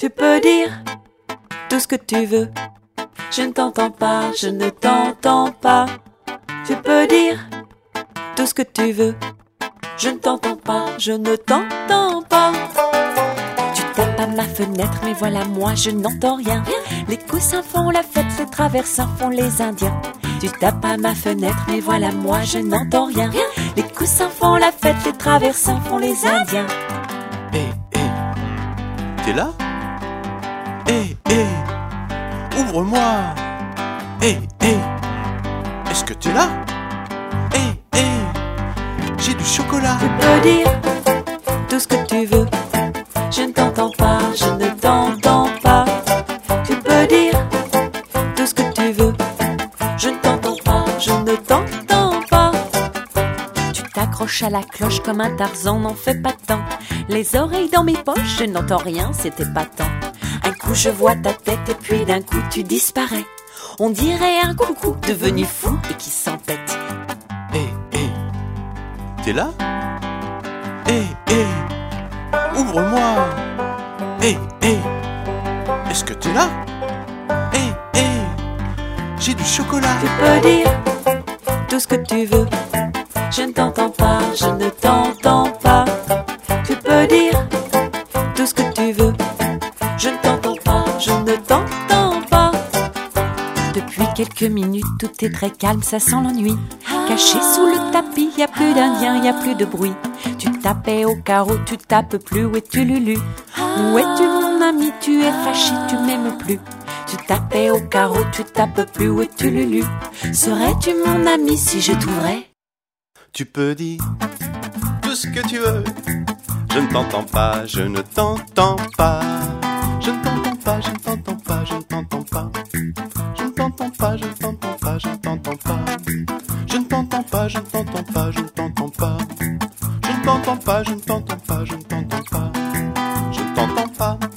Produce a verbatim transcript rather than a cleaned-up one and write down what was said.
Tu peux dire tout ce que tu veux. Je ne t'entends pas, je ne t'entends pas. Tu peux dire tout ce que tu veux. Je ne t'entends pas, je ne t'entends pas. Tu tapes à ma fenêtre, mais voilà moi je n'entends rien. Les coussins font la fête, les traversins font les Indiens. Tu tapes à ma fenêtre, mais voilà moi je n'entends rien. Les coussins font la fête, les traversins font les Indiens. Hé, hé, t'es là? Hé, hé, ouvre-moi. Hé, hé, est-ce que t'es là? Hé, hé, j'ai du chocolat. Tu peux dire tout ce que tu veux. Je ne t'entends pas, je ne t'entends pas. Tu peux dire tout ce que tu veux. Je ne t'entends pas, je ne t'entends pas. Tu t'accroches à la cloche comme un Tarzan, n'en fais pas tant. Les oreilles dans mes poches, je n'entends rien, c'était pas tant. Un coup je vois ta tête et puis d'un coup tu disparais. On dirait un coucou devenu fou et qui s'empête. Hé, hé, t'es là? Hé, hé, ouvre-moi. Hé, hé, est-ce que t'es là? Hé, hé, j'ai du chocolat. Tu peux dire tout ce que tu veux. Je ne t'entends pas, je ne t'entends pas. Tu peux dire tout ce que tu veux. Je ne t'entends pas, je ne t'entends pas. Depuis quelques minutes, tout est très calme, ça sent l'ennui. Caché sous le tapis, y a plus d'Indiens, y a plus de bruit. Tu tapais au carreau, tu tapes plus, où es-tu Lulu? Où es-tu mon ami? Tu es fâché, tu m'aimes plus. Tu tapais au carreau, tu tapes plus, où es-tu Lulu? Serais-tu mon ami si je t'ouvrais? Tu peux dire tout ce que tu veux. Je ne t'entends pas, je ne t'entends pas. Je ne t'entends pas, je ne t'entends pas, je ne t'entends pas. Je ne t'entends pas, je ne t'entends pas, je ne t'entends pas. Je ne t'entends pas, je ne t'entends pas, je ne t'entends pas. Je ne t'entends pas, je ne t'entends pas, je ne t'entends pas. Je ne t'entends pas.